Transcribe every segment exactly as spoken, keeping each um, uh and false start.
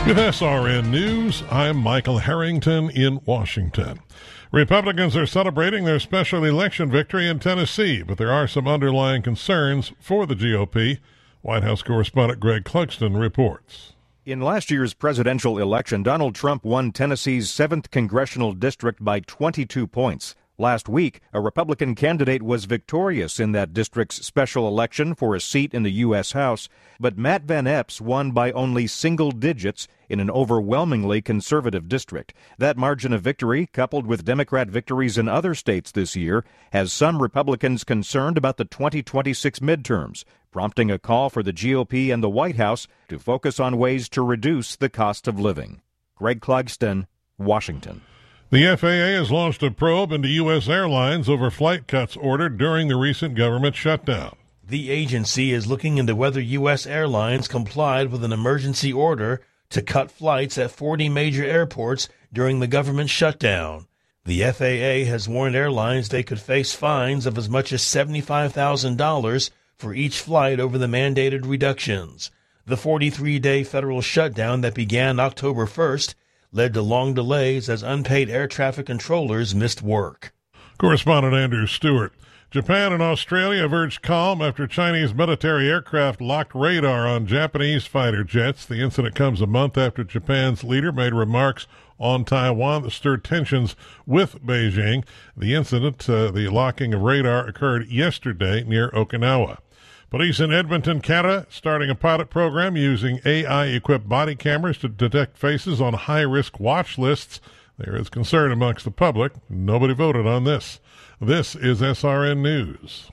With S R N News, I'm Michael Harrington in Washington. Republicans are celebrating their special election victory in Tennessee, but there are some underlying concerns for the G O P. White House correspondent Greg Clugston reports. In last year's presidential election, Donald Trump won Tennessee's seventh congressional district by twenty-two points. Last week, a Republican candidate was victorious in that district's special election for a seat in the U S House, but Matt Van Epps won by only single digits in an overwhelmingly conservative district. That margin of victory, coupled with Democrat victories in other states this year, has some Republicans concerned about the twenty twenty-six midterms, prompting a call for the G O P and the White House to focus on ways to reduce the cost of living. Greg Clugston, Washington. The F A A has launched a probe into U S airlines over flight cuts ordered during the recent government shutdown. The agency is looking into whether U S airlines complied with an emergency order to cut flights at forty major airports during the government shutdown. The F A A has warned airlines they could face fines of as much as seventy-five thousand dollars for each flight over the mandated reductions. The forty-three day federal shutdown that began October first led to long delays as unpaid air traffic controllers missed work. Correspondent Andrew Stewart. Japan and Australia have urged calm after Chinese military aircraft locked radar on Japanese fighter jets. The incident comes a month after Japan's leader made remarks on Taiwan that stirred tensions with Beijing. The incident, uh, the locking of radar, occurred yesterday near Okinawa. Police in Edmonton, Canada, starting a pilot program using A I-equipped body cameras to detect faces on high-risk watch lists. There is concern amongst the public. Nobody voted on this. This is S R N News.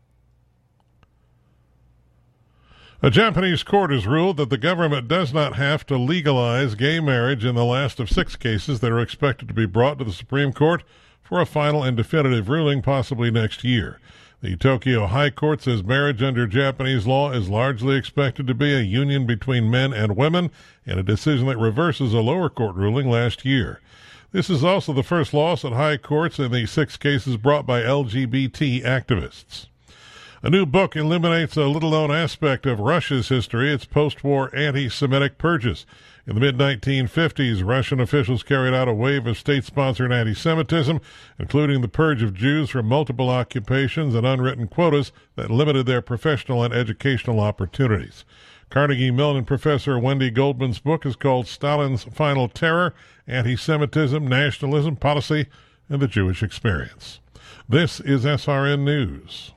A Japanese court has ruled that the government does not have to legalize gay marriage in the last of six cases that are expected to be brought to the Supreme Court for a final and definitive ruling possibly next year. The Tokyo High Court says marriage under Japanese law is largely expected to be a union between men and women, in a decision that reverses a lower court ruling last year. This is also the first loss at high courts in the six cases brought by L G B T activists. A new book illuminates a little-known aspect of Russia's history, its post-war anti-Semitic purges. In the mid nineteen fifties, Russian officials carried out a wave of state-sponsored anti-Semitism, including the purge of Jews from multiple occupations and unwritten quotas that limited their professional and educational opportunities. Carnegie Mellon professor Wendy Goldman's book is called Stalin's Final Terror, Anti-Semitism, Nationalism, Policy, and the Jewish Experience. This is S R N News.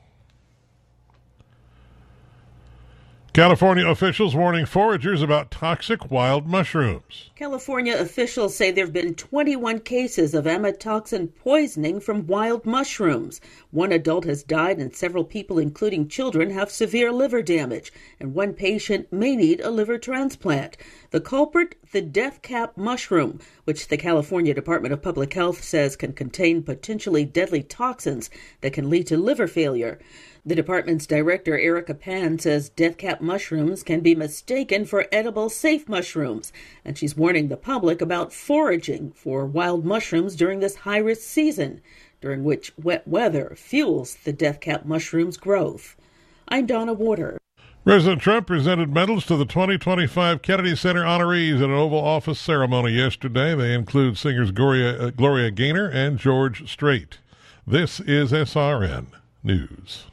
California officials warning foragers about toxic wild mushrooms. California officials say there have been twenty-one cases of amatoxin poisoning from wild mushrooms. One adult has died and several people, including children, have severe liver damage, and one patient may need a liver transplant. The culprit, the death cap mushroom, which the California Department of Public Health says can contain potentially deadly toxins that can lead to liver failure. The department's director, Erica Pan, says death cap mushrooms can be mistaken for edible safe mushrooms, and she's warning the public about foraging for wild mushrooms during this high-risk season, during which wet weather fuels the death cap mushroom's growth. I'm Donna Warder. President Trump presented medals to the twenty twenty-five Kennedy Center honorees at an Oval Office ceremony yesterday. They include singers Gloria, uh, Gloria Gaynor and George Strait. This is S R N News.